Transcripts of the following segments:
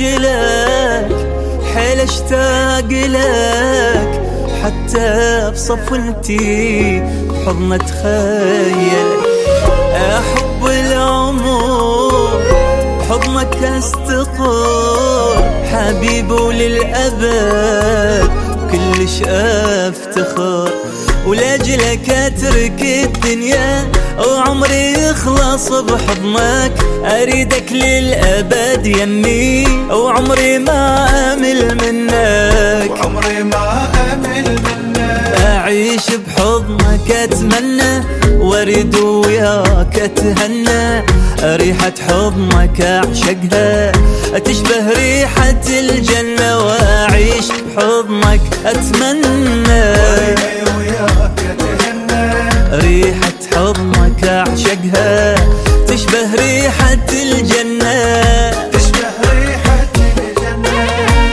لاجلك حيل اشتاق لك، حتى بصفنتي بحضن اتخيلك. احب العمر بحضنك استقر حبيبي وللأبد كلش افتخر، ولاجلك اترك الدنيا وعمري يخلص بحضنك، اريدك للأبد يمي وعمري ما امل منك، وعمري ما امل منك. اعيش بحضنك اتمنى واريد وياك اتهنى، ريحة حضنك اعشقها تشبه ريحة الجنة، واعيش بحضنك اتمنى وياك اتهنى، ريحة حضنك اعشقها تشبه ريحة الجنة، تشبه ريحة الجنة.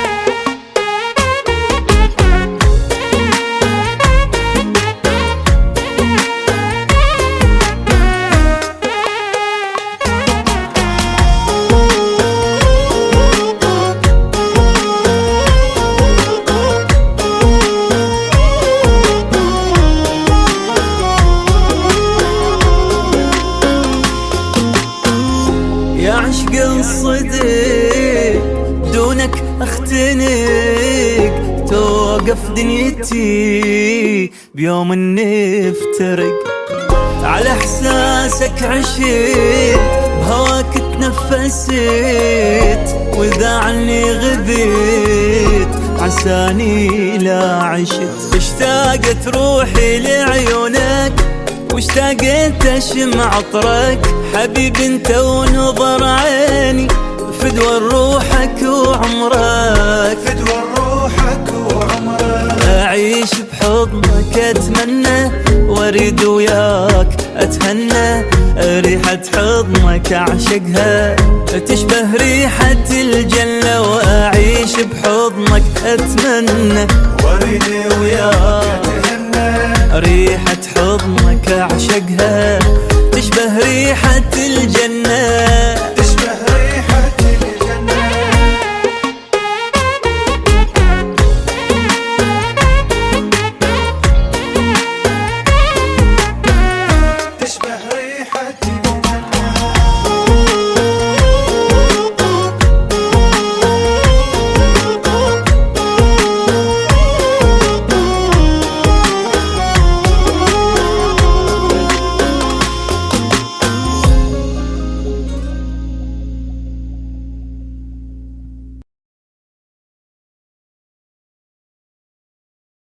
يا عشق الصديق دونك اختنق، توقف دنيتي بيوم نفترق، على احساسك عشيت بهواك تنفست، واذا عني غبيت عساني لا عشت، اشتاقت روحي لعيونك واشتاقت اشم عطرك، حبيبي انت ونظر عيني فدوى روحك وعمرك، فدوى روحك وعمرك. اعيش بحضنك اتمنى واريد وياك اتهنى، ريحة حضنك اعشقها تشبه ريحة الجنة، واعيش بحضنك اتمنى واريد وياك اتهنى، ريحة حضنك اعشقها